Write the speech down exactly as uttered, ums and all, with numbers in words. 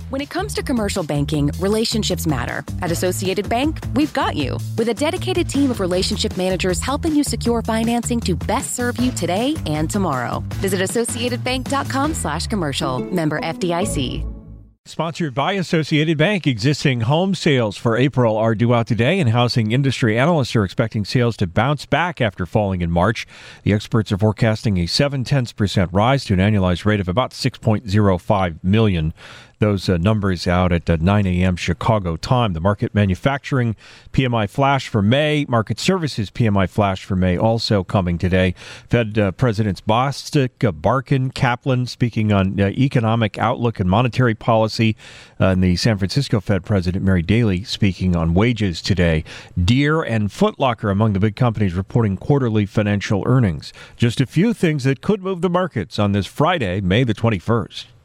When it comes to commercial banking, relationships matter. At Associated Bank, we've got you. With a dedicated team of relationship managers helping you secure financing to best serve you today and tomorrow. Visit associatedbank.com slash commercial. Member F D I C. Sponsored by Associated Bank. Existing home sales for April are due out today, and housing industry analysts are expecting sales to bounce back after falling in March. The experts are forecasting a seven tenths percent rise to an annualized rate of about six point oh five million. Those uh, numbers out at uh, nine a.m. Chicago time. The market manufacturing P M I flash for May, market services P M I flash for May also coming today. Fed uh, Presidents Bostic, uh, Barkin, Kaplan speaking on uh, economic outlook and monetary policy. Uh, and the San Francisco Fed President Mary Daly speaking on wages today. Deere and Foot Locker among the big companies reporting quarterly financial earnings. Just a few things that could move the markets on this Friday, May the twenty-first.